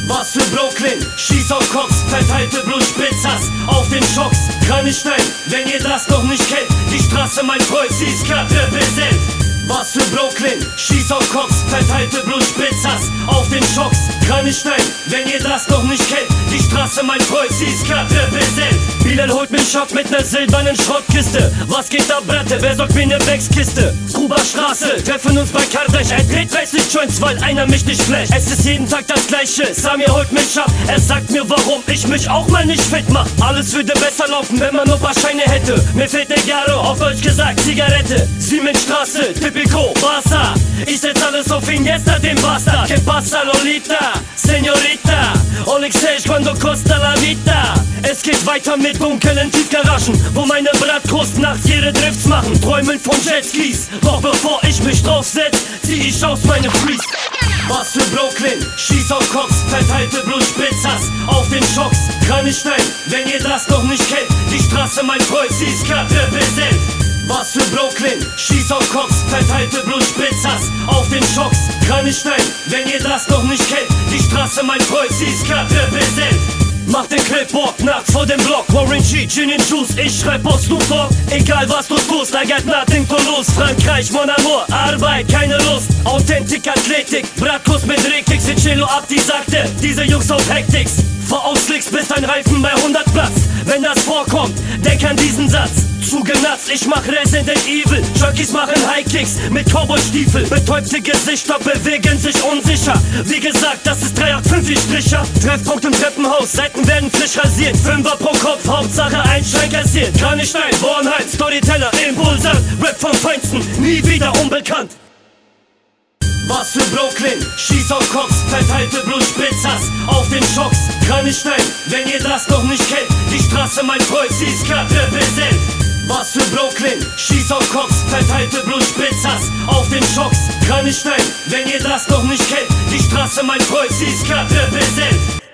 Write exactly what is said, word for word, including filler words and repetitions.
Was für Brooklyn, schieß auf Cops, verteilte Blutspritzers auf den Schocks. Kranichstein, wenn ihr das noch nicht kennt, die Straße mein Freund, sie ist grad repräsent. Was für Brooklyn, schieß auf Cops, verteilte Blutspritzers auf den Schocks. Kranichstein, wenn ihr das noch nicht kennt, die Straße mein Freund, sie ist grad repräsent. Bilal holt mich ab mit ner silbernen Schrottkiste. Was geht da, Bratte, wer sorgt mir ne Wechskiste? Gruberstraße, treffen uns bei Kardesh. Er dreht dreißig Joints, weil einer mich nicht flasht. Es ist jeden Tag das gleiche, Samir holt mich ab. Er sagt mir, warum ich mich auch mal nicht fit mach. Alles würde besser laufen, wenn man nur paar Scheine hätte. Mir fehlt ne Garo, auf Deutsch gesagt Zigarette. Siemensstraße, Typico, Barca. Ich setz alles auf Iniesta, den Bastard. Que pasa, Lolita, Señorita? Olexej, cuando costa la vida. Es geht weiter mit dunklen Tiefgaragen, wo meine Bratwurst nachts ihre Drifts machen. Träumen von Jetskis, doch bevor ich mich draufsetz, zieh ich aus meinem Freeze. Was für Brooklyn, schieß auf Cops, verteilte Blutspritzers auf den Schocks. Kranichstein, wenn ihr das noch nicht kennt, die Straße mein Freund, sie ist grad repräsent. Was für Brooklyn, schieß auf Cops, verteilte Blutspritzers auf den Schocks. Kranichstein, wenn ihr das noch nicht kennt, die Straße mein Freund, sie ist grad repräsent. Mach den Clipboard nachts vor dem Block. Warren G, Gin and Juice, ich schreib aus Snoop Dogg. Egal was du tust, I got nothing to lose. Frankreich, mon amour, Arbeit, keine Lust. Authentik, Athletik, Bratwurst mit Rektik. Sicillo ab, die sagte, diese Jungs auf Hektiks. Fahr auf Slicks, bis dein Reifen bei hundert platzt. Wenn das vorkommt, denk an diesen Satz. Zugenatzt, ich mach Resident Evil. Junkies machen High-Kicks mit Cowboy-Stiefel. Betäubte Gesichter bewegen sich unsicher. Wie gesagt, das ist drei acht fünf, ich Stricher. Treffpunkt im Treppenhaus, Seiten werden frisch rasiert. Fünfer pro Kopf, Hauptsache ein Schein kassiert. Kranichstein, Bornheim, Storyteller, Impulsant. Rap vom Feinsten, nie wieder unbekannt. Was für Brooklyn, schieß auf Cops, verteilte Blutspritzers auf den Schocks. Kranichstein, wenn ihr das noch nicht kennt, die Straße mein Freund, sie ist grad repräsent. Was für Brooklyn, schieß auf Cops, verteilte Blutspritzers auf den Schocks. Kranichstein, wenn ihr das noch nicht kennt, die Straße mein Freund, sie ist grad repräsent.